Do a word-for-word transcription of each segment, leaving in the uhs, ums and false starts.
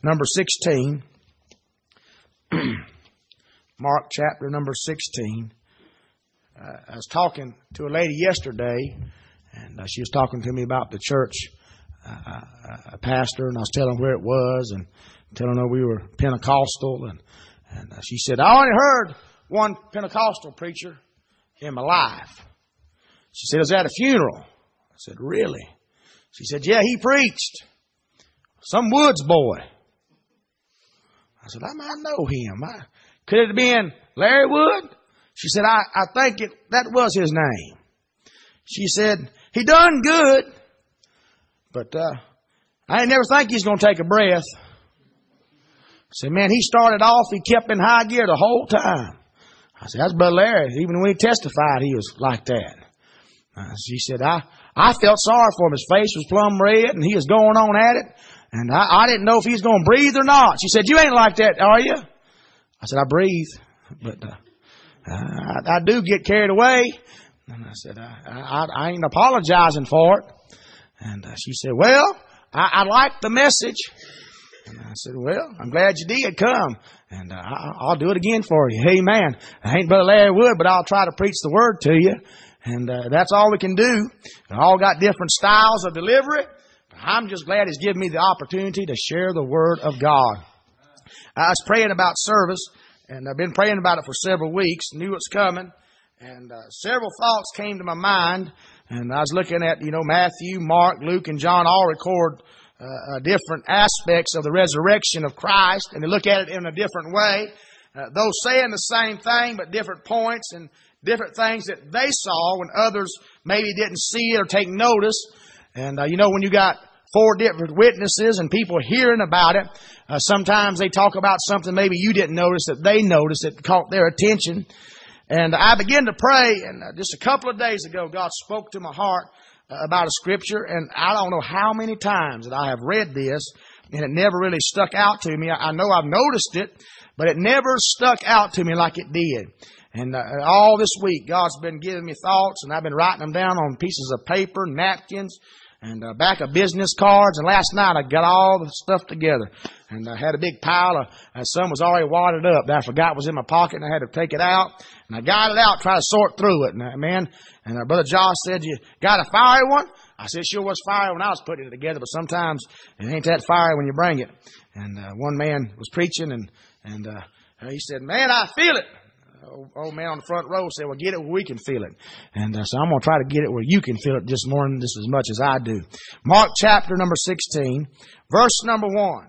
number sixteen. Mark chapter number sixteen. Uh, I was talking to a lady yesterday, and uh, she was talking to me about the church uh, uh, pastor, and I was telling her where it was, and telling her we were Pentecostal, and, and uh, she said, I only heard one Pentecostal preacher in my life. She said, it was at a funeral. I said, really? She said, yeah, he preached. Some woods boy. I said, I might know him. I, could it have been Larry Wood? She said, I, I think it, that was his name. She said, he done good, but uh, I ain't never think he's going to take a breath. I said, man, he started off, he kept in high gear the whole time. I said, that's Brother Larry. Even when he testified, he was like that. Uh, she said, I, I felt sorry for him. His face was plumb red, and he was going on at it. And I, I didn't know if he was going to breathe or not. She said, you ain't like that, are you? I said, I breathe, but uh, I, I do get carried away. And I said, I, I, I ain't apologizing for it. And uh, she said, well, I, I like the message. And I said, well, I'm glad you did come. And uh, I, I'll do it again for you. Amen. I ain't Brother Larry Wood, but I'll try to preach the word to you. And uh, that's all we can do. We all got different styles of delivery. I'm just glad He's given me the opportunity to share the Word of God. I was praying about service, and I've been praying about it for several weeks. Knew it's coming, and uh, several thoughts came to my mind. And I was looking at, you know, Matthew, Mark, Luke, and John all record uh, uh, different aspects of the resurrection of Christ, and they look at it in a different way. Uh, those saying the same thing, but different points and different things that they saw when others maybe didn't see it or take notice. And, uh, you know, when you got four different witnesses and people hearing about it, uh, sometimes they talk about something maybe you didn't notice that they noticed that caught their attention. And I began to pray, and uh, just a couple of days ago, God spoke to my heart uh, about a scripture, and I don't know how many times that I have read this, and it never really stuck out to me. I, I know I've noticed it, but it never stuck out to me like it did. And uh, all this week, God's been giving me thoughts, and I've been writing them down on pieces of paper, napkins, and uh, back of business cards. And last night, I got all the stuff together. And I had a big pile of, uh, some was already wadded up that I forgot was in my pocket, and I had to take it out. And I got it out, try to sort through it. And uh, man, and uh, Brother Josh said, you got a fiery one? I said, sure was fiery when I was putting it together, but sometimes it ain't that fiery when you bring it. And uh, one man was preaching, and, and uh, he said, man, I feel it. Old man on the front row said, well, get it where we can feel it. And uh, so I'm going to try to get it where you can feel it just more than just as much as I do. Mark chapter number sixteen, verse number one.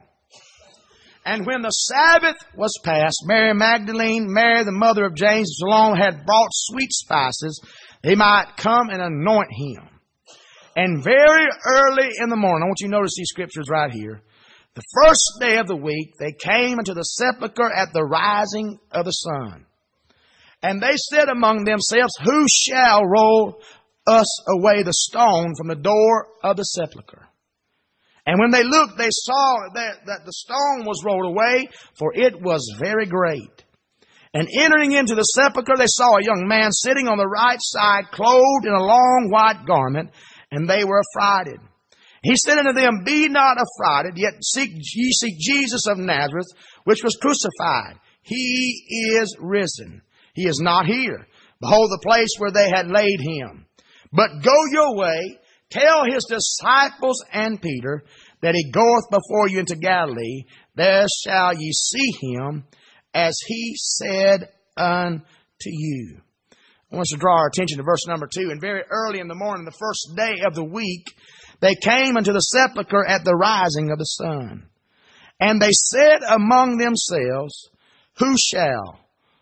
And when the Sabbath was past, Mary Magdalene, Mary the mother of James, and Salome had brought sweet spices, they might come and anoint him. And very early in the morning, I want you to notice these scriptures right here. The first day of the week, they came into the sepulchre at the rising of the sun. And they said among themselves, who shall roll us away the stone from the door of the sepulchre? And when they looked, they saw that, that the stone was rolled away, for it was very great. And entering into the sepulchre, they saw a young man sitting on the right side, clothed in a long white garment, and they were affrighted. He said unto them, be not affrighted, yet seek ye seek Jesus of Nazareth, which was crucified. He is risen. He is not here. Behold the place where they had laid him. But go your way, tell his disciples and Peter that he goeth before you into Galilee. There shall ye see him, as he said unto you. I want us to draw our attention to verse number two. And very early in the morning, the first day of the week, they came unto the sepulchre at the rising of the sun. And they said among themselves, who shall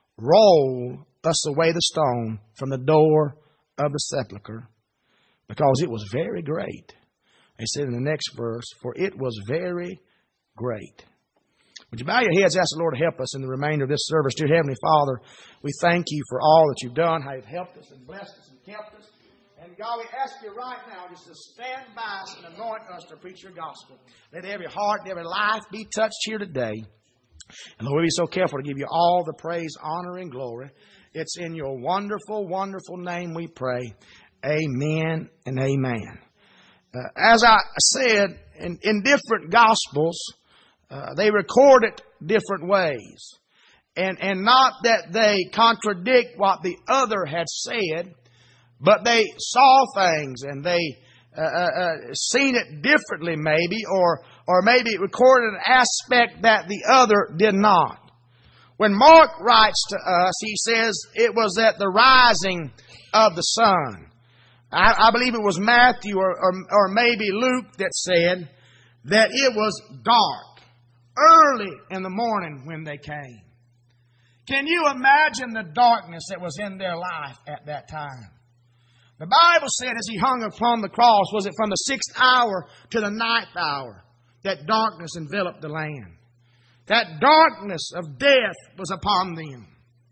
roll us away the stone from the door of the sepulchre? Because it was very great. They said in the next verse, for it was very great. Would you bow your heads, ask the Lord to help us in the remainder of this service. Dear Heavenly Father, we thank you for all that you've done, how you've helped us and blessed us and kept us. And God, we ask you right now just to stand by us and anoint us to preach your gospel. Let every heart and every life be touched here today. And Lord, we'll be so careful to give you all the praise, honor, and glory. It's in your wonderful, wonderful name we pray. Amen and amen. Uh, as I said, in, in different gospels, uh, they record it different ways. And, and not that they contradict what the other had said, but they saw things and they uh, uh, seen it differently maybe, or, or maybe it recorded an aspect that the other did not. When Mark writes to us, he says it was at the rising of the sun. I, I believe it was Matthew or, or, or maybe Luke that said that it was dark, early in the morning when they came. Can you imagine the darkness that was in their life at that time? The Bible said as he hung upon the cross, was it from the sixth hour to the ninth hour, that darkness enveloped the land. That darkness of death was upon them.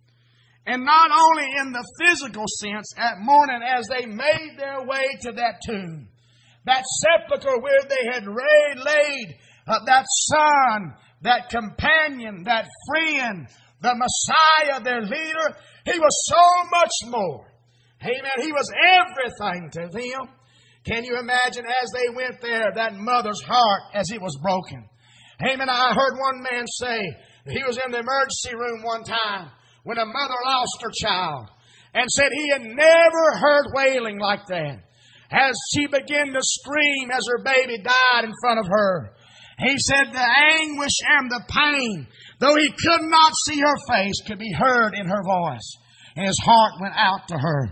And not only in the physical sense at morning as they made their way to that tomb, that sepulchre where they had laid uh, that son, that companion, that friend, the Messiah, their leader. He was so much more. Amen. He was everything to them. Can you imagine as they went there, that mother's heart as it was broken? Amen. I heard one man say he was in the emergency room one time when a mother lost her child and said he had never heard wailing like that. As she began to scream as her baby died in front of her. He said the anguish and the pain, though he could not see her face, could be heard in her voice. And his heart went out to her.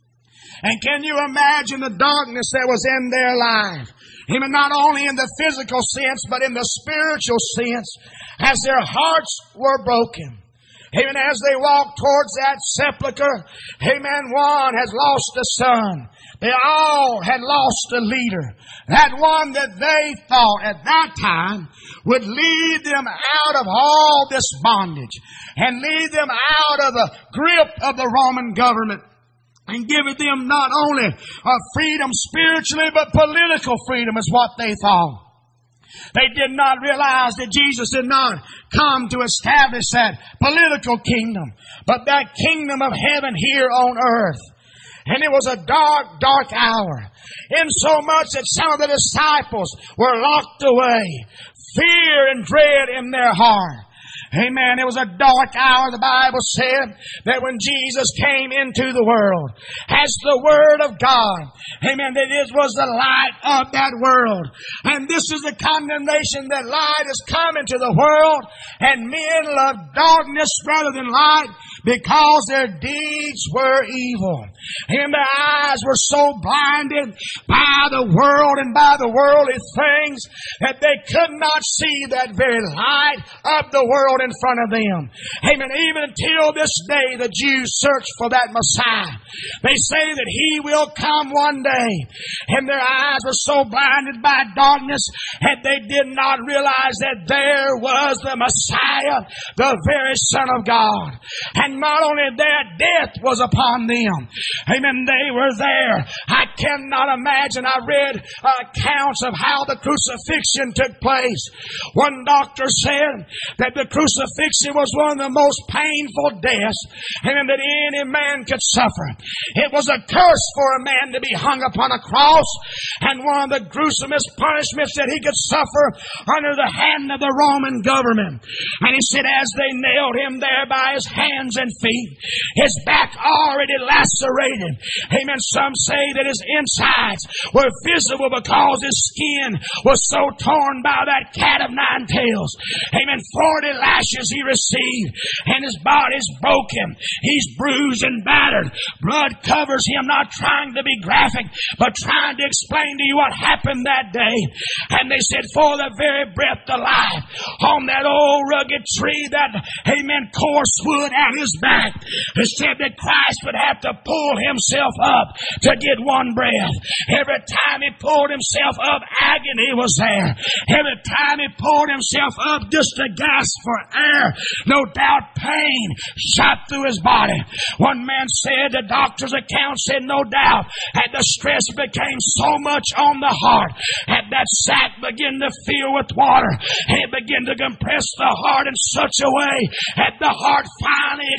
And can you imagine the darkness that was in their life? Even not only in the physical sense, but in the spiritual sense, as their hearts were broken. Even as they walked towards that sepulchre, amen, one has lost a son. They all had lost a leader. That one that they thought at that time would lead them out of all this bondage and lead them out of the grip of the Roman government and give them not only a freedom spiritually but political freedom is what they thought. They did not realize that Jesus did not come to establish that political kingdom, but that kingdom of heaven here on earth. And it was a dark, dark hour. In so much that some of the disciples were locked away. Fear and dread in their heart. Amen. It was a dark hour, the Bible said, that when Jesus came into the world as the Word of God, amen, that it was the light of that world. And this is the condemnation that light has come into the world, and men love darkness rather than light because their deeds were evil. And their eyes were so blinded by the world and by the worldly things that they could not see that very light of the world in front of them. Amen. Even until this day, the Jews search for that Messiah. They say that He will come one day. And their eyes were so blinded by darkness that they did not realize that there was the Messiah, the very Son of God. And not only that, death was upon them. Amen. They were there. I cannot imagine. I read accounts of how the crucifixion took place. One doctor said that the crucifixion was one of the most painful deaths, amen, that any man could suffer. It was a curse for a man to be hung upon a cross, and one of the gruesomest punishments that he could suffer under the hand of the Roman government. And he said as they nailed Him there by His hands and feet, His back already lacerated. Amen. Some say that His insides were visible because His skin was so torn by that cat of nine tails. Amen. Forty lashes He received, and His body's broken. He's bruised and battered. Blood covers Him, not trying to be graphic, but trying to explain to you what happened that day. And they said, for the very breath of life, on that old rugged tree, that, amen, coarse wood at His back, it said that Christ would have to pull Himself up to get one breath. Every time He pulled Himself up, agony was there. Every time He pulled Himself up just to gasp for air, no doubt pain shot through His body. One man said, the doctor's account said, no doubt, and the stress became so much on the heart, and that sac began to fill with water, and it began to compress the heart in such a way that the heart finally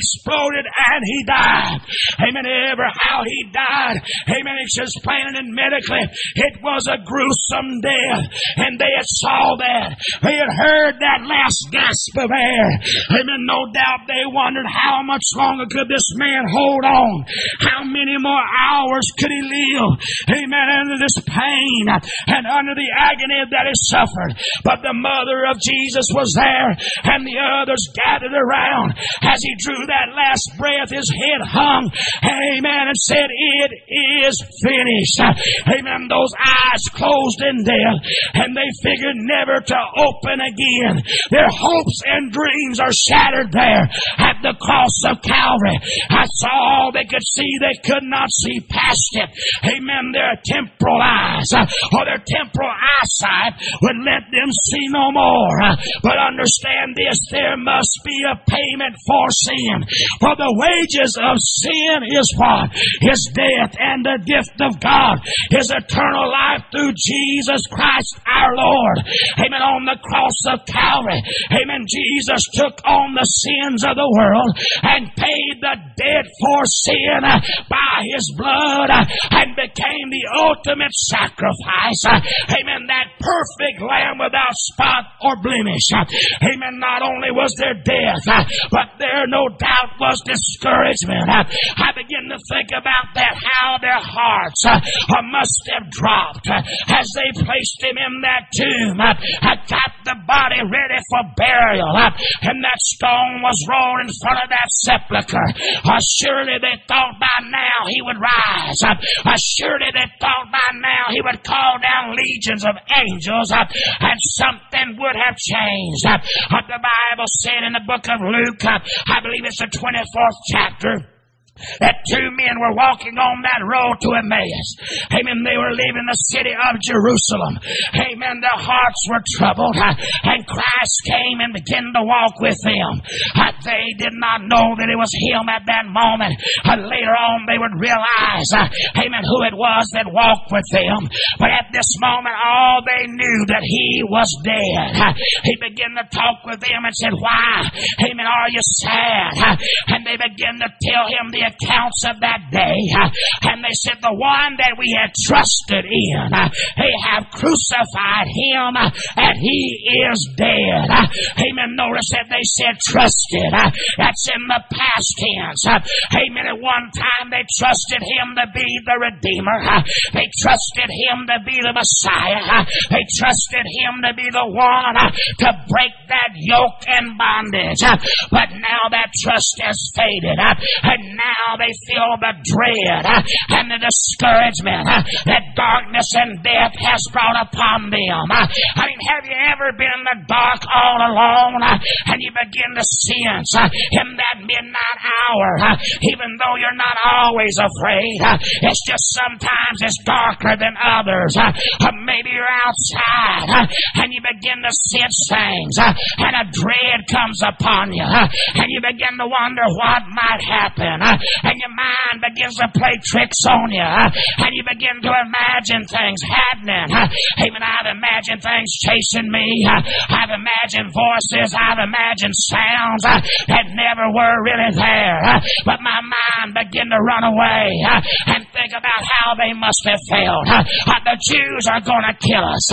exploded and he died. Amen. Ever how he died. Amen. It's just plain and medically, it was a gruesome death. And they had saw that. They had heard that last gasp of air. Amen. No doubt they wondered how much longer could this man hold on? How many more hours could he live? Amen. Under this pain and under the agony that he suffered. But the mother of Jesus was there, and the others gathered around. As he drew that last breath, his head hung. Amen. And said, it is finished. Amen. Those eyes closed in death, and they figured never to open again. Their hopes and dreams are shattered there at the cross of Calvary. That's all they could see. They could not see past it. Amen. Their temporal eyes or their temporal eyesight would let them see no more. But understand this, there must be a payment for sin. For the wages of sin is what? Is death, and the gift of God is eternal life through Jesus Christ our Lord. Amen. On the cross of Calvary, amen, Jesus took on the sins of the world and paid the debt for sin by his blood and became the ultimate sacrifice. Amen. That perfect lamb without spot or blemish. Amen. Not only was there death, but there no doubt was discouragement. I begin to think about that, how their hearts must have dropped as they placed him in that tomb, got the body ready for burial, and that stone was rolled in front of that sepulcher. Surely they thought by now he would rise. Surely they thought by now he would call down legions of angels, and something would have changed. The Bible said in the book of Luke, I believe it's the twenty-fourth chapter, that two men were walking on that road to Emmaus. Amen. They were leaving the city of Jerusalem. Amen. Their hearts were troubled, and Christ came and began to walk with them. They did not know that it was him at that moment. Later on they would realize, amen, who it was that walked with them. But at this moment, all they knew that he was dead. He began to talk with them and said, why, amen, are you sad? And they began to tell him the accounts of that day, and they said, the one that we had trusted in, they have crucified him, and he is dead. Amen. Notice that they said trusted. That's in the past tense. Amen. At one time they trusted him to be the Redeemer. They trusted him to be the Messiah. They trusted him to be the one to break that yoke and bondage. But now that trust has faded, and now Now they feel the dread and the discouragement that darkness and death has brought upon them. I mean, have you ever been in the dark all alone and you begin to sense in that midnight hour, even though you're not always afraid, it's just sometimes it's darker than others. Maybe you're outside and you begin to sense things and a dread comes upon you and you begin to wonder what might happen. And your mind begins to play tricks on you, and you begin to imagine things happening. Even I've imagined things chasing me. I've imagined voices. I've imagined sounds that never were really there. But my mind began to run away and think about how they must have felt. The Jews are going to kill us.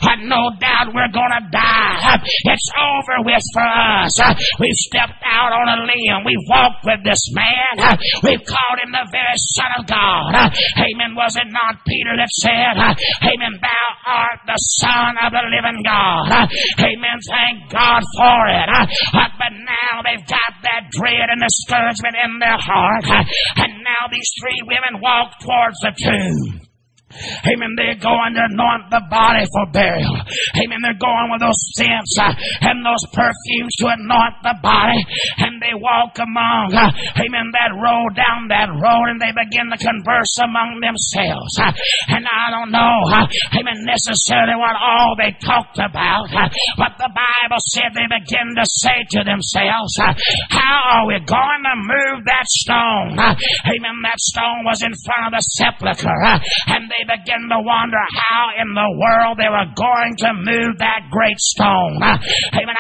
No doubt we're going to die. It's over with for us. We've stepped out on a limb. We've walked with this man. We've called him the very Son of God. Amen. Was it not Peter that said, amen, thou art the Son of the living God. Amen. Thank God for it. But now they've got that dread and discouragement in their heart. And now these three women walk towards the tomb. Amen. They're going to anoint the body for burial. Amen. They're going with those scents uh, and those perfumes to anoint the body. And they walk among, uh, amen, that road, down that road, and they begin to converse among themselves. Uh, and I don't know, uh, amen, necessarily what all they talked about. Uh, but the Bible said they begin to say to themselves, uh, how are we going to move that stone? Uh, amen. That stone was in front of the sepulcher. Uh, and they begin to wonder how in the world they were going to move that great stone. Uh, amen. I am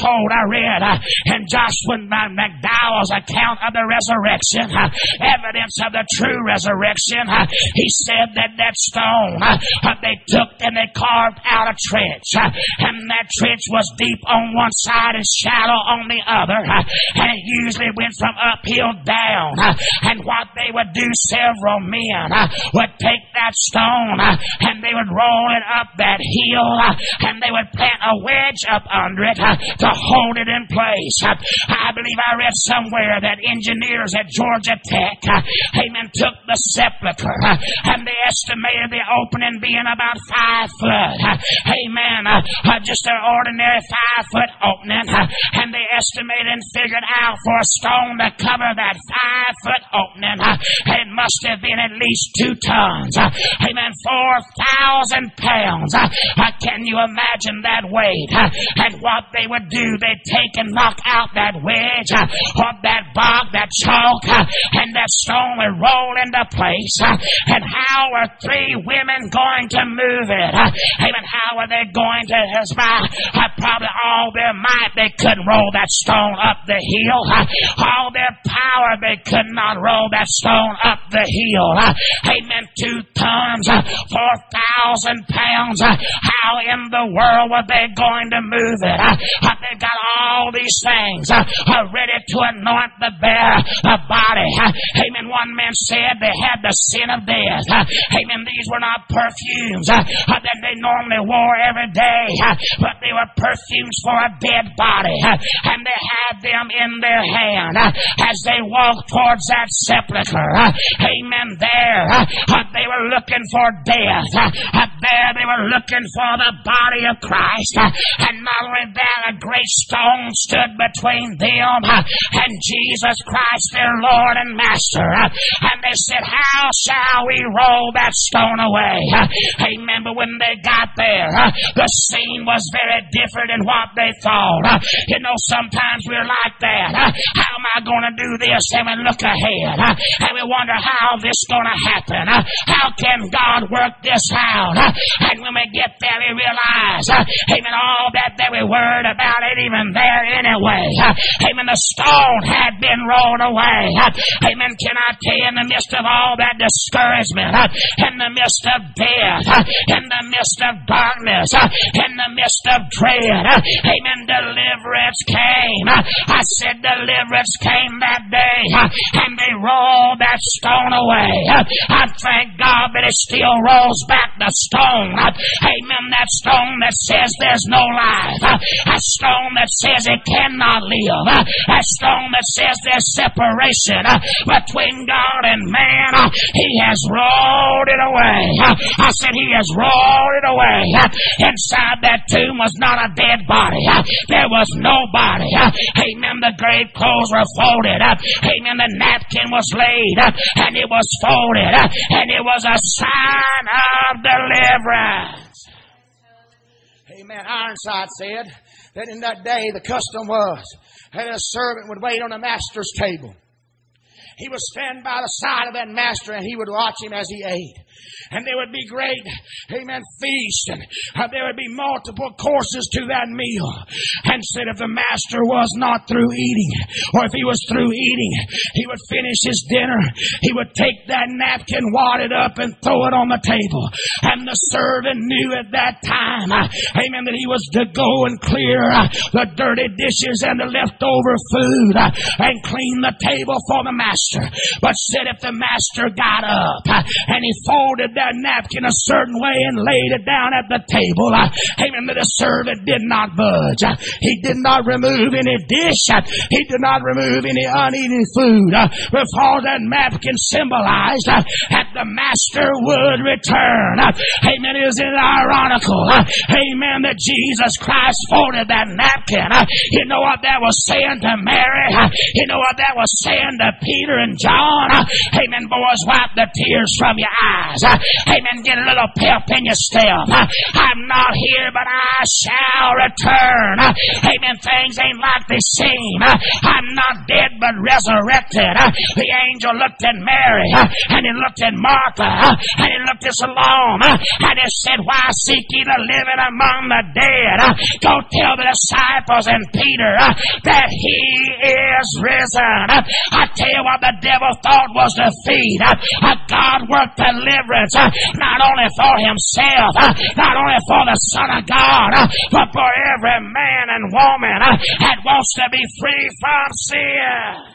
told, I read uh, in Joshua McDowell's account of the resurrection, uh, evidence of the true resurrection, uh, he said that that stone uh, uh, they took and they carved out a trench, uh, and that trench was deep on one side and shallow on the other, uh, and it usually went from uphill down, uh, and what they would do, several men uh, would take that stone uh, and they would roll it up that hill, uh, and they would plant a wedge up under it uh, to hold it in place. Uh, I believe I read somewhere that engineers at Georgia Tech, uh, amen, took the sepulcher uh, and they estimated the opening being about five foot. Uh, amen. Uh, uh, just an ordinary five foot opening, uh, and they estimated and figured out for a stone to cover that five foot opening, uh, it must have been at least two tons. Uh, amen. Four thousand pounds. Uh, uh, can you imagine that weight? Uh, and what they would do, they'd take and knock out that wedge uh, or that bog, that chalk, uh, and that stone would roll into place. Uh, and how are three women going to move it? Uh, amen. How are they going to, as by uh, probably all their might, they couldn't roll that stone up the hill. Uh, all their power, they could not roll that stone up the hill. Uh, amen. Two tons, uh, four thousand pounds. Uh, how in the world were they going to move it? Uh, uh, they've got all these things uh, uh, ready to anoint the bare uh, body. Uh, amen. One man said they had the sin of death. Uh, amen. These were not perfumes uh, uh, that they normally wore every day, uh, but they were perfumes for a dead body. Uh, and they had them in their hand uh, as they walked towards that sepulcher. Uh, amen. There, uh, uh, they were looking for death. Uh, uh, there, they were looking for the body of Christ. Uh, and not only that, a great stone stood between them uh, and Jesus Christ, their Lord and Master. Uh, and they said, how shall we roll that stone away? Uh, amen. But when they got there, uh, the scene was very different than what they thought. Uh, you know, sometimes we're like that. Uh, how am I going to do this? And we look ahead. Uh, and we wonder how this is going to happen. Uh, how can God work this out? Uh, and when we get there, we realize, uh, amen, all that that we worried about ain't even there anyway. Uh, amen, the stone had been rolled away. Uh, amen, can I tell you, in the midst of all that discouragement, uh, in the midst of death, uh, in the midst of darkness, uh, in the midst of dread, uh, amen, deliverance came. Uh, I said deliverance came that day, uh, and they rolled that stone away. Uh, I thank God that it still rolls back the stone. Uh, amen, that stone that says there's no life. Uh, a stone that says it cannot live. Uh, a stone that says there's separation uh, between God and man. Uh, he has rolled it away. Uh, I said he has rolled it away. Uh, inside that tomb was not a dead body. Uh, there was nobody. Uh, amen, the grave clothes were folded. Uh, amen, the napkin was laid uh, and it was folded uh, and it was a sign of deliverance. Amen. Ironside said that in that day the custom was that a servant would wait on a master's table. He would stand by the side of that master and he would watch him as he ate. And there would be great, amen, feast. And uh, there would be multiple courses to that meal. And said if the master was not through eating, or if he was through eating, he would finish his dinner. He would take that napkin, wad it up, and throw it on the table. And the servant knew at that time, uh, amen, that he was to go and clear uh, the dirty dishes and the leftover food uh, and clean the table for the master. But said if the master got up uh, and he folded that napkin a certain way and laid it down at the table, uh, amen, that the servant did not budge. Uh, he did not remove any dish. Uh, he did not remove any uneaten food uh, before that napkin symbolized uh, that the master would return. Uh, amen. Isn't it ironical? Uh, amen. That Jesus Christ folded that napkin. Uh, you know what that was saying to Mary? Uh, you know what that was saying to Peter? Peter and John. Amen, boys, wipe the tears from your eyes. Amen, get a little pep in your step. I'm not here, but I shall return. Amen, things ain't like they seem. I'm not dead, but resurrected. The angel looked at Mary, and he looked at Martha, and he looked at Salome, and he said, why seek ye the living among the dead? Go tell the disciples and Peter that he is risen. I tell you what the devil thought was defeat. God worked deliverance not only for himself, not only for the Son of God, but for every man and woman that wants to be free from sin.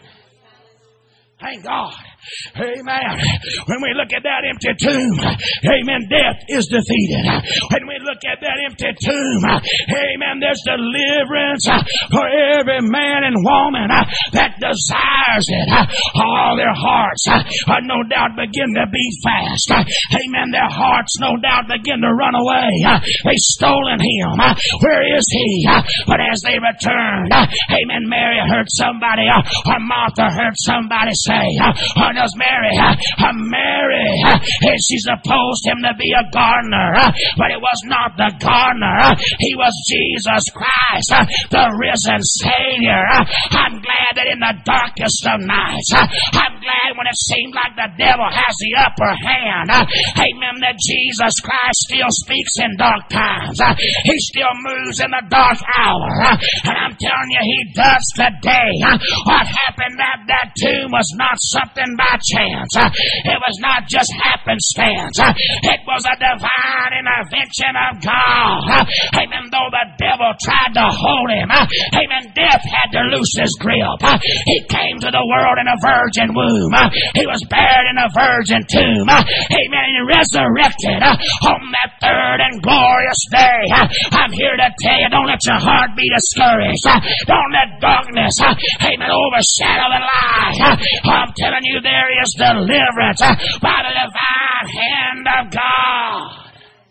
Thank God. Amen. When we look at that empty tomb, amen, death is defeated. When we look at that empty tomb, amen, there's deliverance for every man and woman that desires it. All their hearts are no doubt begin to beat fast. Amen. Their hearts no doubt begin to run away. They've stolen him. Where is he? But as they returned, amen, Mary heard somebody, or Martha heard somebody say, does Mary, uh, Mary, uh, she supposed him to be a gardener, uh, but it was not the gardener. Uh, he was Jesus Christ, uh, the risen Savior. Uh, I'm glad that in the darkest of nights, uh, I'm glad when it seems like the devil has the upper hand. Uh, amen, that Jesus Christ still speaks in dark times. Uh, he still moves in the dark hour. Uh, and I'm telling you, he does today. Uh, what happened at that tomb was not something by chance. Uh, it was not just happenstance. Uh, it was a divine intervention of God. Uh, amen. Though the devil tried to hold him, uh, amen, death had to loose his grip. Uh, he came to the world in a virgin womb. Uh, he was buried in a virgin tomb. Uh, amen. And he resurrected uh, on that third and glorious day. Uh, I'm here to tell you, don't let your heart be discouraged. Uh, don't let darkness, uh, amen, overshadow the light. Uh, I'm telling you, there is deliverance by the divine hand of God.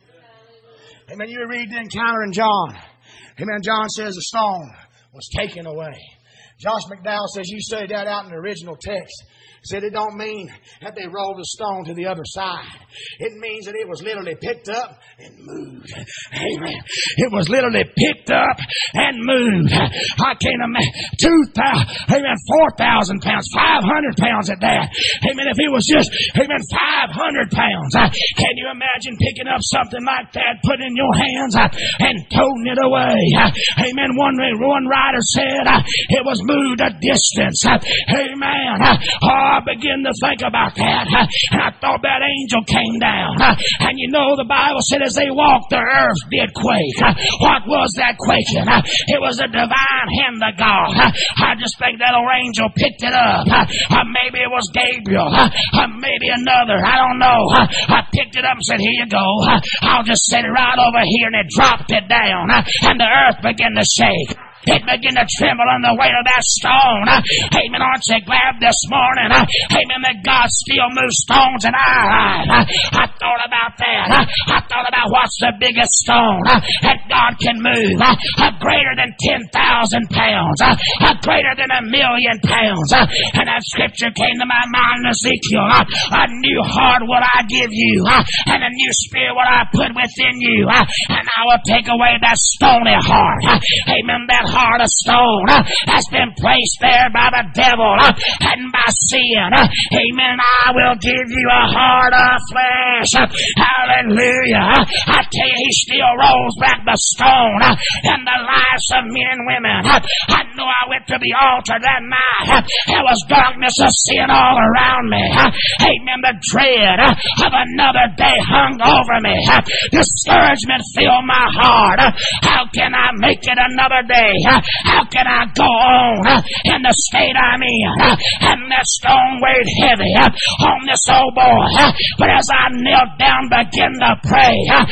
Amen. You read the encounter in John. Amen. John says the stone was taken away. Josh McDowell says you say that out in the original text. Said it don't mean that they rolled the stone to the other side. It means that it was literally picked up and moved. Amen. It was literally picked up and moved. I can't imagine. Two thousand, amen, four thousand pounds, five hundred pounds at that. Amen. If it was just, amen, five hundred pounds. Uh, can you imagine picking up something like that, putting it in your hands uh, and toting it away? Uh, amen. One, one writer said uh, it was moved a distance. Uh, amen. Uh, oh, I began to think about that, uh, and I thought that angel came down. Uh, and you know, the Bible said as they walked, the earth did quake. Uh, what was that quaking? Uh, it was a divine hand of God. Uh, I just think that old angel picked it up. Uh, uh, maybe it was Gabriel. Uh, uh, maybe another. I don't know. Uh, I picked it up and said, here you go. Uh, I'll just set it right over here, and it dropped it down. Uh, and the earth began to shake. It began to tremble on the weight of that stone. Amen. Aren't you glad this morning? Amen. That God still moves stones in our life. I thought about that. I thought about what's the biggest stone that God can move. Greater than ten thousand pounds. Greater than a million pounds. And that scripture came to my mind in Ezekiel. A new heart will I give you, and a new spirit will I put within you, and I will take away that stony heart. Amen. That heart of stone uh, has been placed there by the devil uh, and by sin. Uh, amen. I will give you a heart of flesh. Uh, hallelujah. Uh, I tell you, he still rolls back the stone uh, in the lives of men and women. Uh, I know I went to the altar that night. Uh, there was darkness of sin all around me. Uh, amen. The dread uh, of another day hung over me. Uh, discouragement filled my heart. Uh, how can I make it another day? How can I go on in the state I'm in? And that stone weighed heavy on this old boy. But as I knelt down, began to pray,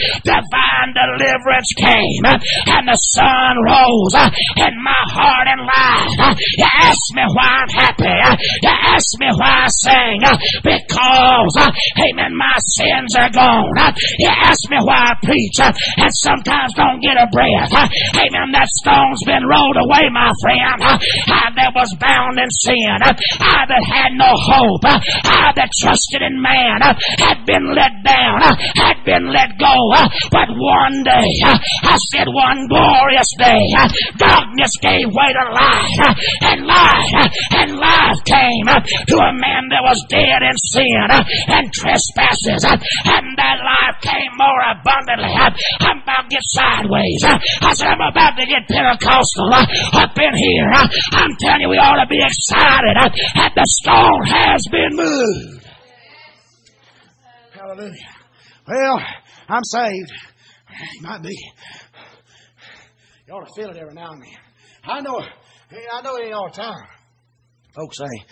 divine deliverance came, and the sun rose in my heart and life. You ask me why I'm happy. You ask me why I sing. Because, amen, my sins are gone. You ask me why I preach and sometimes don't get a breath. Amen, that stone's been been rolled away, my friend. I that was bound in sin. I that had no hope. I that trusted in man had been let down, had been let go. But one day, I said one glorious day, darkness gave way to light, and light and life came to a man that was dead in sin and trespasses, and that life came more abundantly. I'm about to get sideways. I said I'm about to get Pentecostal up in here. I'm telling you, we ought to be excited that the stone has been moved. Hallelujah. Well, I'm saved. It might be. You ought to feel it every now and then. I know, I know it ain't all the time. Folks say,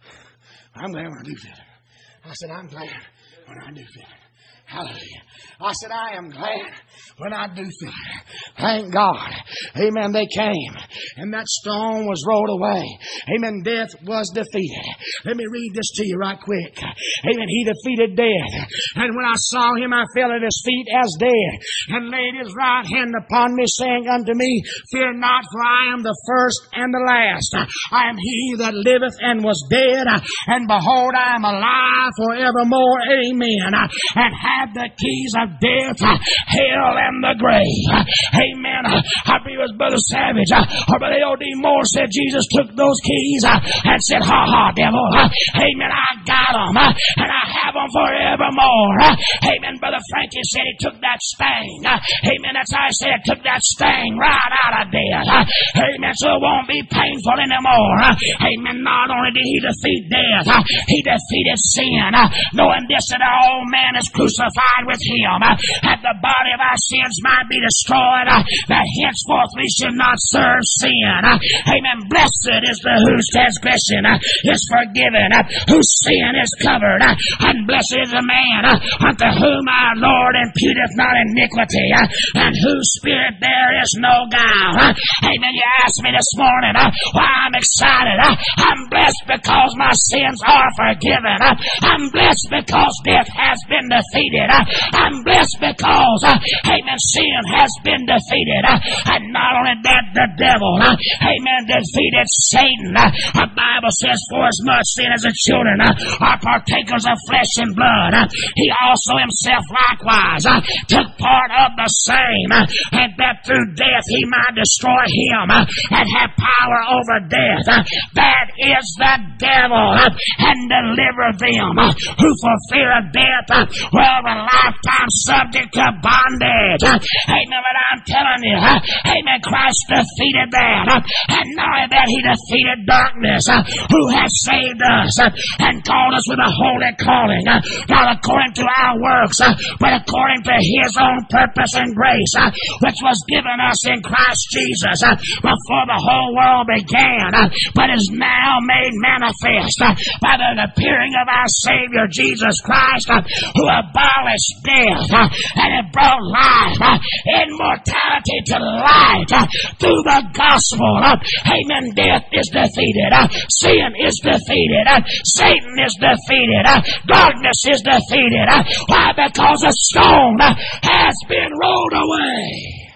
I'm glad when I do feel it. I said, I'm glad when I do feel it. Hallelujah. I said, I am glad when I do feel it. Thank God. Amen. They came and that stone was rolled away. Amen. Death was defeated. Let me read this to you right quick. Amen. He defeated death. And when I saw him, I fell at his feet as dead and laid his right hand upon me, saying unto me, fear not, for I am the first and the last. I am he that liveth and was dead. And behold, I am alive forevermore. Amen. And have the keys of death, hell, and the grave. Amen. I believe it was Brother Savage or Brother L D Moore said Jesus took those keys and said, ha ha, devil. Amen. I got them and I have them forevermore. Amen. Brother Frankie said he took that sting. Amen. That's how I said it, took that sting right out of death. Amen. So it won't be painful anymore. Amen. Not only did he defeat death, he defeated sin. Knowing this, that our old man is crucified with him, that the body of our sins might be destroyed, that henceforth we should not serve sin. Amen. Blessed is the whose transgression is forgiven, whose sin is covered, and blessed is the man unto whom our Lord imputeth not iniquity, and whose spirit there is no guile. Amen. You asked me this morning why I'm excited. I'm blessed because my sins are forgiven. I'm blessed because death has been defeated. I'm blessed because, amen, sin has been defeated. And not only that, the devil, amen, defeated Satan. The Bible says, for as much sin as the children are partakers of flesh and blood, he also himself likewise took part of the same, and that through death he might destroy him and have power over death. That is the devil, and deliver them who for fear of death were a lifetime subject to bondage. Amen. But I'm telling you, amen, Christ defeated that. And not only that, he defeated darkness, who has saved us and called us with a holy calling, not according to our works, but according to his own purpose and grace, which was given us in Christ Jesus before the whole world began, but is now made manifest by the appearing of our Savior Jesus Christ, who abolished death and it brought life, immortality to light through the gospel. Amen. Death is defeated. Sin is defeated. Satan is defeated. Darkness is defeated. Why? Because a stone has been rolled away.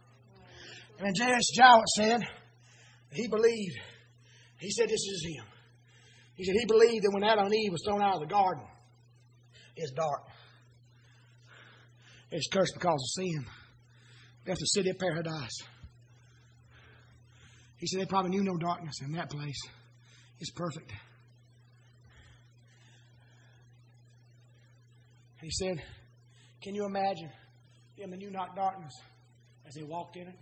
And J S Jowett said, he believed, he said this is him. He said he believed that when Adam and Eve was thrown out of the garden, it's dark. It's cursed because of sin. That's the city of paradise. He said they probably knew no darkness in that place. It's perfect. He said, can you imagine them that knew not darkness as they walked in it?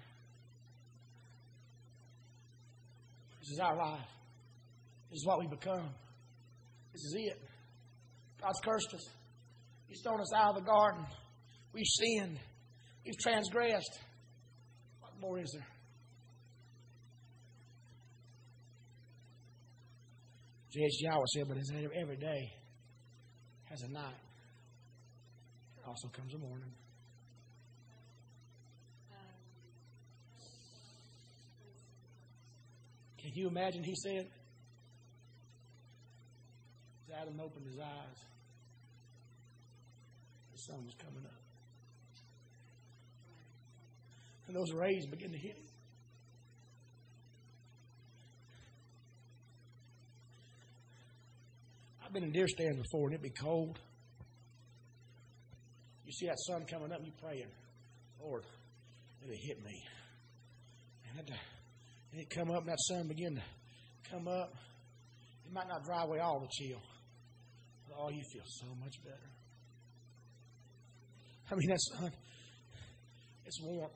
This is our life. This is what we become. This is it. God's cursed us. He's thrown us out of the garden. We've sinned. We've transgressed. What more is there? J S Jowett said, but as every day has a night, there also comes a morning. Can you imagine, he said, as Adam opened his eyes, the sun was coming up. And those rays began to hit him. I've been in deer stands before, and it'd be cold. You see that sun coming up, and you praying, Lord, let it hit me. And it come up, and that sun begin to come up. It might not dry away all the chill, but oh, you feel so much better. I mean, that sun, it's warmth.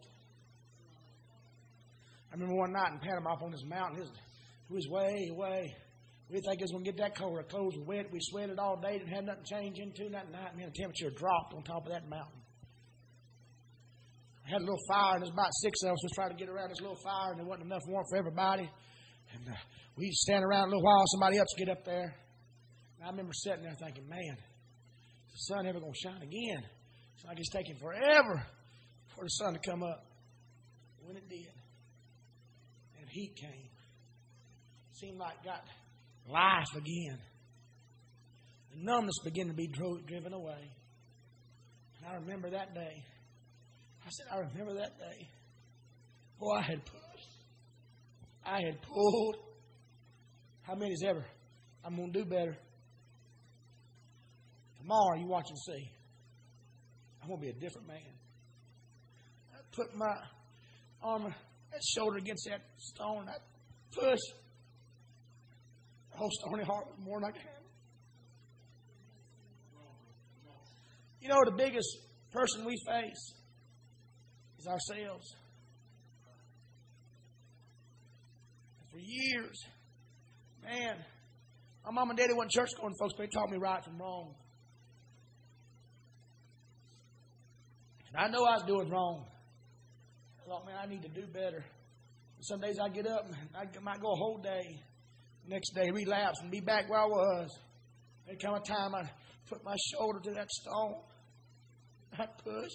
I remember one night in Panama up on this mountain, it was, it was way, way. We didn't think it was going to get that cold. Our clothes were wet. We sweated all day. Didn't have nothing to change into. That night, man, the temperature dropped on top of that mountain. We had a little fire, and there's about six of us was trying to get around this little fire, and there wasn't enough warmth for everybody. And uh, we used to stand around a little while, somebody else would get up there. And I remember sitting there thinking, man, is the sun ever going to shine again? It's like it's taking forever for the sun to come up. When it did, and heat came, it seemed like got life again. The numbness began to be dro- driven away. And I remember that day. I said, I remember that day. Boy, I had pushed. I had pulled. How many's ever? I'm going to do better. Tomorrow, you watch and see. I'm going to be a different man. I put my arm, that shoulder against that stone. I pushed. The whole stony heart was more than I could handle. You know, the biggest person we face is ourselves. And for years, man, my mom and daddy weren't church going folks, but they taught me right from wrong. And I know I was doing wrong. I thought, man, I need to do better. And some days I get up and I might go a whole day. Next day, relapse and be back where I was. There'd come a time I'd put my shoulder to that stone. I'd push.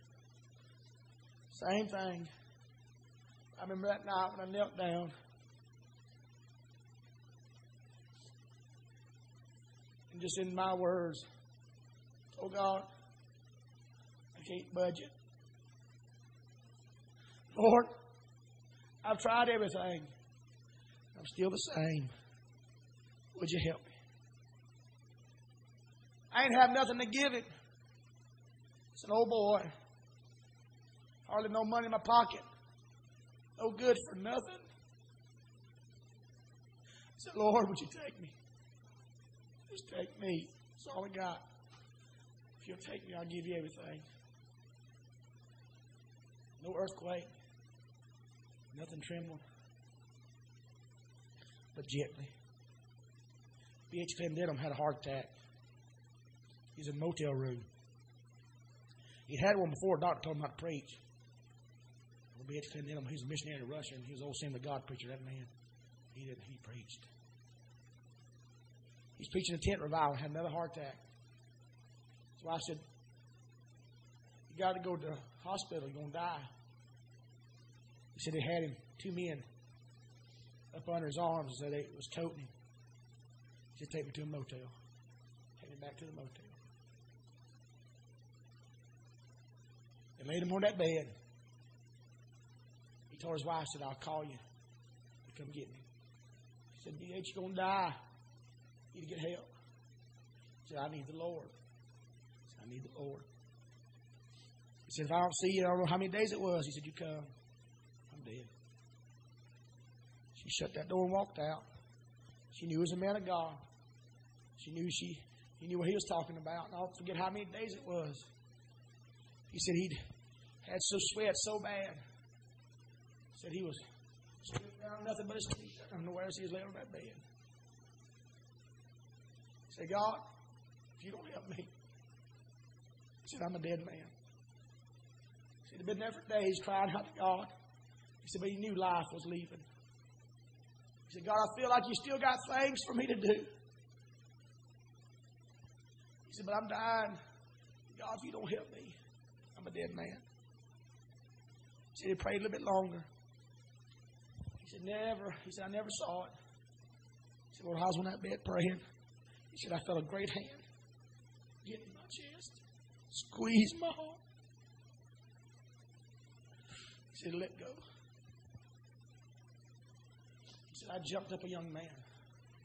Same thing. I remember that night when I knelt down. And just in my words, oh God, I can't budge it. Lord, I've tried everything. I'm still the same. Would you help me? I ain't have nothing to give it. It's an old boy. Hardly no money in my pocket. No good for nothing. I said, Lord, would you take me? Just take me. That's all I got. If you'll take me, I'll give you everything. No earthquake. Nothing trembling. But gently. B H Clendidum had a heart attack. He's in a motel room. He'd had one before. A doctor told him not to preach. Well, B H Clendidum, he's a missionary to Russia, and he was an old Assembly of God preacher, that man. He didn't. He preached. He's preaching a tent revival and had another heart attack. So I said, you got to go to the hospital. You're going to die. He said they had him, two men, up under his arms and said it was toting him. He said, take me to a motel. Take me back to the motel. They laid him on that bed. He told his wife, said, I'll call you to come get me. He said, B H, you're going to die. You need to get help. He said, I need the Lord. He said, I need the Lord. He said, if I don't see you, I don't know how many days it was. He said, you come. I'm dead. She shut that door and walked out. She knew he was a man of God. She knew she, he knew what he was talking about. And I'll forget how many days it was. He said he'd had so sweat so bad. He said he was stripped down, nothing but his teeth. I don't know where he was laying on that bed. He said, God, if you don't help me, he said, I'm a dead man. He said he'd been there for days crying out to God. He said, but he knew life was leaving. He said, God, I feel like you still got things for me to do. He said, but I'm dying. God, if you don't help me, I'm a dead man. He said he prayed a little bit longer. He said, never. He said, I never saw it. He said, Lord, I was on that bed praying. He said, I felt a great hand get in my chest, squeeze my heart. He said, let go. He said, I jumped up a young man.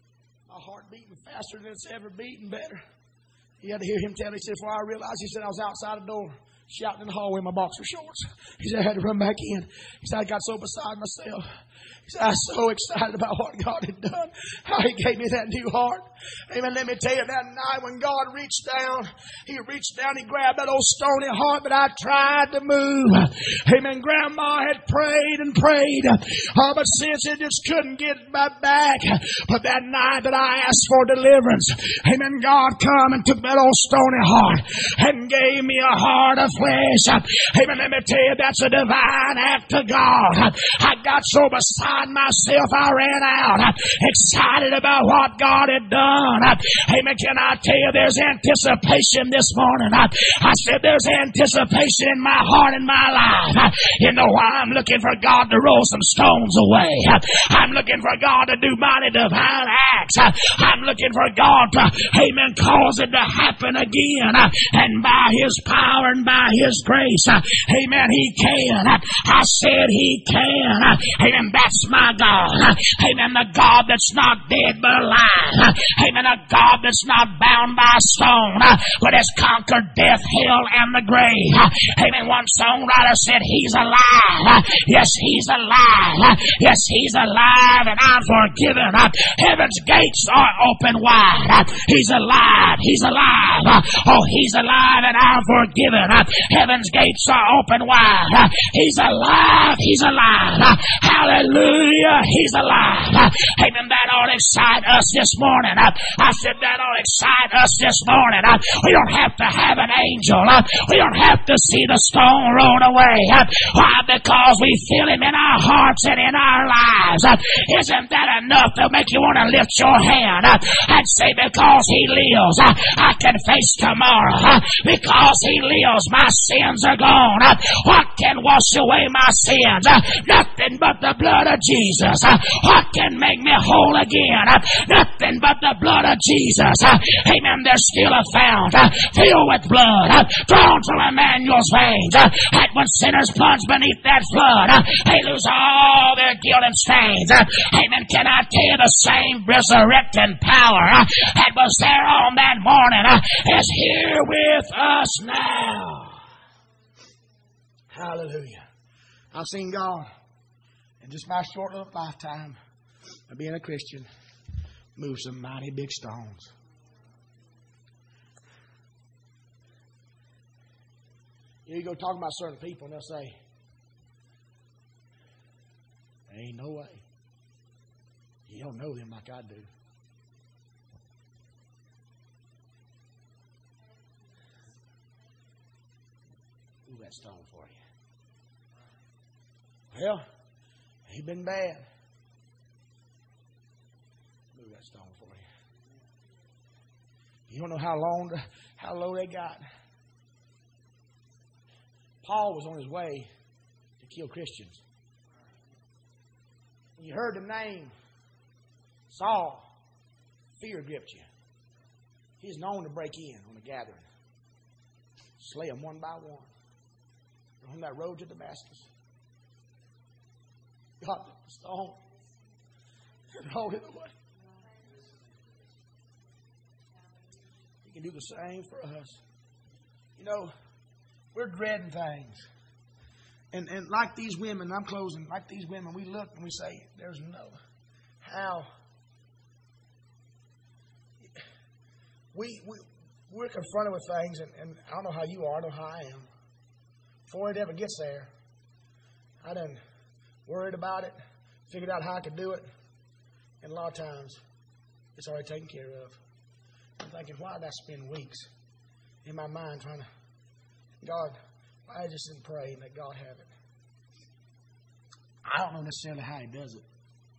My heart beating faster than it's ever beaten better. You had to hear him tell me, he said, before I realized, he said, I was outside the door, shouting in the hallway in my boxer shorts. He said, I had to run back in. He said, I got so beside myself. He said, I was so excited about what God had done, how He gave me that new heart. Amen. Let me tell you, that night when God reached down, He reached down, He grabbed that old stony heart, but I tried to move. Amen. Grandma had prayed and prayed. Oh, but since it just couldn't get my back. But that night that I asked for deliverance, amen, God come and took that old stony heart and gave me a heart of flesh. Amen. Let me tell you, that's a divine act of God. I got so beside myself, I ran out, excited about what God had done. Amen. Can I tell you, there's anticipation this morning. I said there's anticipation in my heart and my life. You know why? I'm looking for God to roll some stones away. I'm looking for God to do mighty divine acts. I'm looking for God to, amen, cause it to happen again. And by His power and by His grace, amen, He can. I said He can. Amen. That's my God. Amen. The God that's not dead but alive. Amen. A God that's not bound by a stone but has conquered death, hell, and the grave. Amen. One songwriter said, He's alive. Yes, He's alive. Yes, He's alive, and I'm forgiven. Heaven's gates are open wide. He's alive. He's alive. Oh, He's alive, and I'm forgiven. Heaven's gates are open wide. He's alive. He's alive. Hallelujah. He's alive. Amen. That ought to excite us this morning. I said that ought to excite us this morning. We don't have to have an angel. We don't have to see the stone rolled away. Why? Because we feel Him in our hearts and in our lives. Isn't that enough to make you want to lift your hand and say, because He lives, I can face tomorrow. Because He lives, my sins are gone. What can wash away my sins? Nothing but the blood of Jesus. What can make me whole again? Nothing but the blood of Jesus. Amen. There's still a fount filled with blood drawn from Emmanuel's veins. And when sinners plunge beneath that flood, they lose all their guilt and stains. Amen. Can I tell you, the same resurrecting power that was there on that morning is here with us now. Hallelujah. I've seen God in just my short little lifetime of being a Christian move some mighty big stones. You go talk about certain people and they'll say, there ain't no way. You don't know them like I do. Move that stone for you. Well, he's been bad. Move that stone for you. You don't know how long, how low they got. Paul was on his way to kill Christians. When you heard the name Saul, fear gripped you. He's known to break in on a gathering, slay them one by one. On that road to Damascus, God took the stone and rolled it away. He can do the same for us. You know, we're dreading things. And and like these women, I'm closing, like these women, we look and we say, there's no how. We, we, we're confronted with things, and, and I don't know how you are, I know how I am. Before it ever gets there, I done worried about it, figured out how I could do it, and a lot of times it's already taken care of. I'm thinking, why did I spend weeks in my mind trying to, God, why I just didn't pray and let God have it? I don't know necessarily how He does it.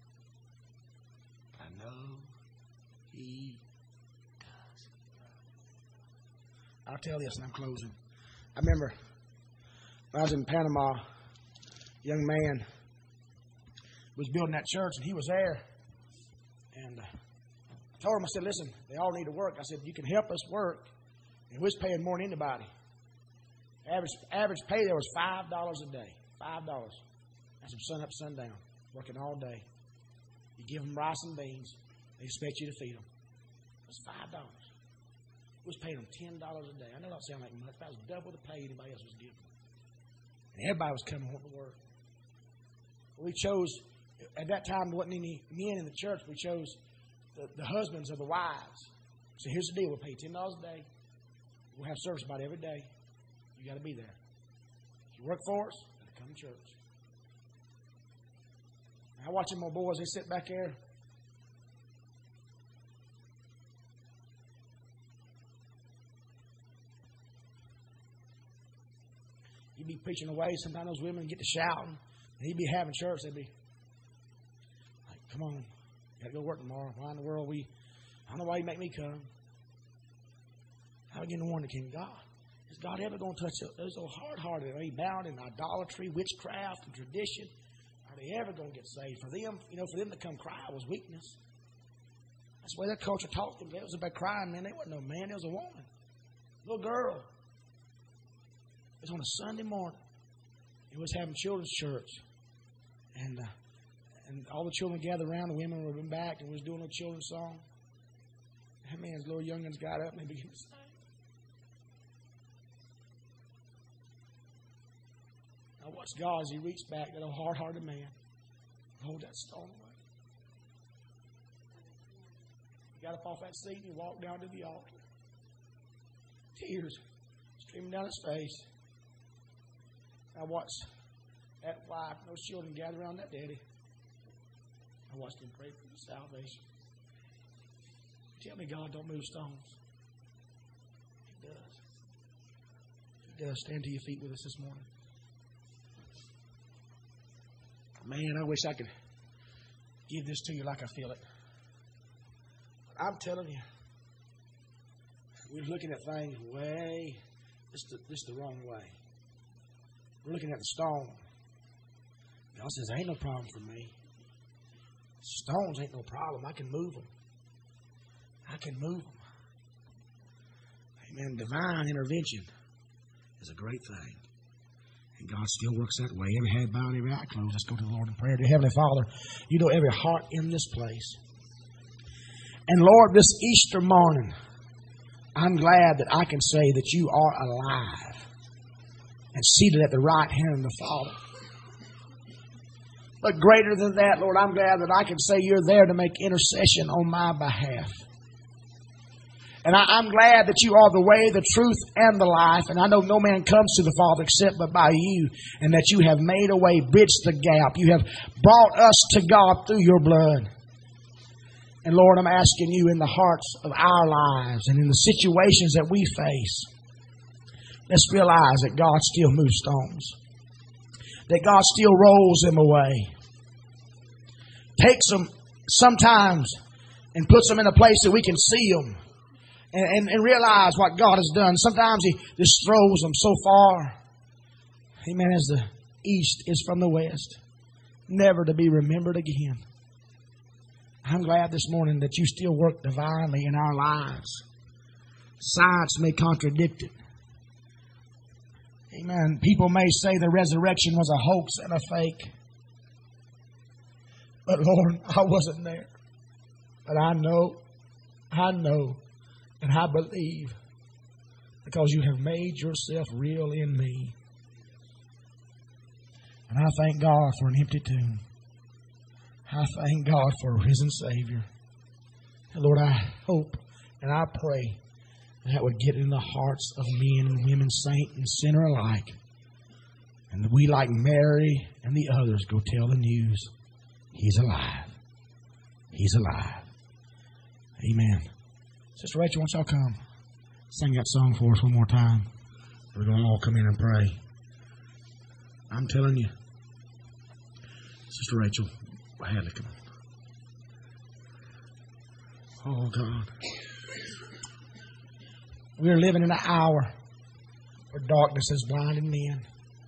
I know He does. I'll tell this and I'm closing. I remember when I was in Panama, a young man was building that church, and he was there. And I told him, I said, listen, they all need to work. I said, you can help us work. And we was paying more than anybody. Average average pay there was five dollars a day. five dollars. That's from sun up, sundown. Working all day. You give them rice and beans. They expect you to feed them. It's five dollars. We was paying them ten dollars a day. I know that sounds like much. That was double the pay anybody else was giving. And everybody was coming home to work. We chose, at that time, there wasn't any men in the church. We chose the, the husbands of the wives. So here's the deal. We'll pay ten dollars a day. We'll have service about every day. You got to be there. If you work for us, you got to come to church. I watch my boys. They sit back there. You'd be preaching away. Sometimes those women get to shouting. And he'd be having church. They'd be like, come on. Got to go work tomorrow. Why in the world we... I don't know why you make me come. How are we getting to warn the King of God? Is God ever going to touch those so hard-hearted? Are they bound in idolatry, witchcraft, and tradition? Are they ever going to get saved? For them, you know, for them to come cry was weakness. That's the way that culture talked to them. It was about crying, man. They wasn't no man. It was a woman. Little girl. It was on a Sunday morning. It was having children's church. And uh, and all the children gathered around. The women were back and was doing a children's song. That man's little youngins got up and they began to sing. I watched God as he reached back, that old hard-hearted man, and hold that stone away. He got up off that seat and he walked down to the altar. Tears streaming down his face. I watched that wife and those children gather around that daddy. I watched him pray for his salvation. Tell me God don't move stones. He does. He does. Stand to your feet with us this morning. Man, I wish I could give this to you like I feel it. But I'm telling you, we're looking at things way, this the, this the wrong way. We're looking at the stone. God says, ain't no problem for me. Stones ain't no problem. I can move them. I can move them. Amen. Divine intervention is a great thing. And God still works that way. Every head bowed, every eye closed. Let's go to the Lord in prayer. Dear Heavenly Father, you know every heart in this place. And Lord, this Easter morning, I'm glad that I can say that you are alive and seated at the right hand of the Father. But greater than that, Lord, I'm glad that I can say you're there to make intercession on my behalf. And I, I'm glad that you are the way, the truth, and the life. And I know no man comes to the Father except but by you. And that you have made a way, bridged the gap. You have brought us to God through your blood. And Lord, I'm asking you in the hearts of our lives and in the situations that we face, let's realize that God still moves stones. That God still rolls them away. Takes them sometimes and puts them in a place that we can see them. And, and, and realize what God has done. Sometimes He just throws them so far. Amen. As the east is from the west. Never to be remembered again. I'm glad this morning that you still work divinely in our lives. Science may contradict it. Amen. People may say the resurrection was a hoax and a fake. But Lord, I wasn't there. But I know, I know, and I believe because you have made yourself real in me. And I thank God for an empty tomb. I thank God for a risen Savior. And Lord, I hope and I pray that would get in the hearts of men and women, saint and sinner alike. And that we, like Mary and the others, go tell the news. He's alive. He's alive. Amen. Sister Rachel, why don't y'all come? Sing that song for us one more time. We're going to all come in and pray. I'm telling you. Sister Rachel, Hadley, come on. Oh, God. We're living in an hour where darkness has blinded men.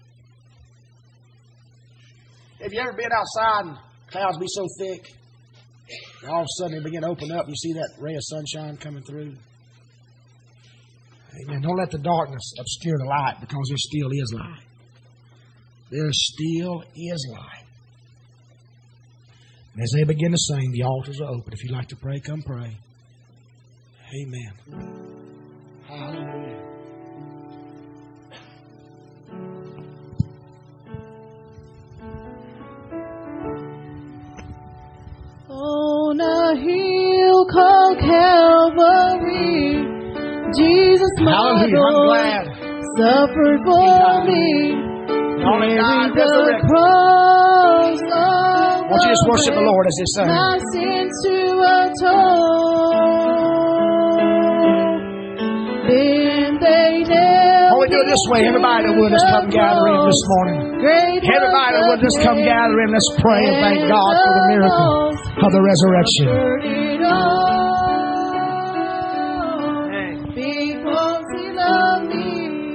Have you ever been outside and clouds be so thick, and all of a sudden they begin to open up and you see that ray of sunshine coming through? Amen. Don't let the darkness obscure the light, because there still is light. There still is light. And as they begin to sing, the altars are open. If you'd like to pray, come pray. Amen. Hallelujah. On a hill called Calvary, Jesus, my Hallelujah. I'm Lord, glad. suffered for me. Only God Carried the resurrected. cross of Won't you just worship the Lord as they sing? my sins to atone. Then they nailed Oh, we do it this way. Everybody that would, let's come gather in this morning. Great Everybody that would, just come gather in. Let's pray and thank God for the miracle of the resurrection. it all because He loved me.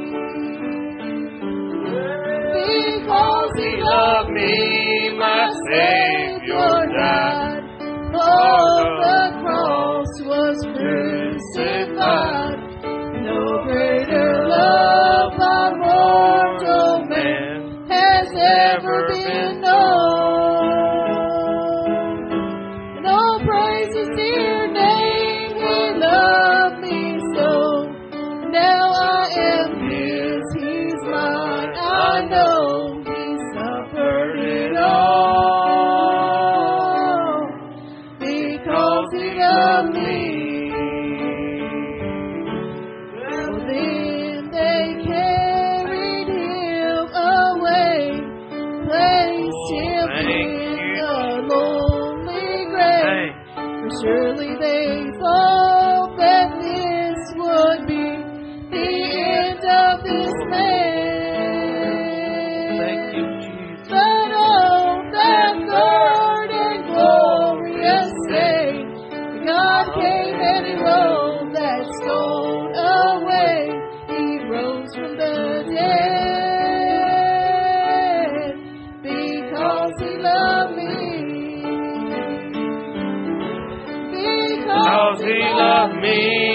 Because He loved me, my Savior died. On the cross was crucified. No greater love by mortal man has ever been known. And all praises to your name, He loved me so. Now I am His, He's mine, I know. He suffered it all because He loved me. Well, then they carried Him away, placed Him in a lonely grave. For surely they thought that this would be the end of this man. Thank you, Jesus. But on that third and glorious day, God came and He rolled that stone away. He rose from the dead because He loved me. Because He loved me.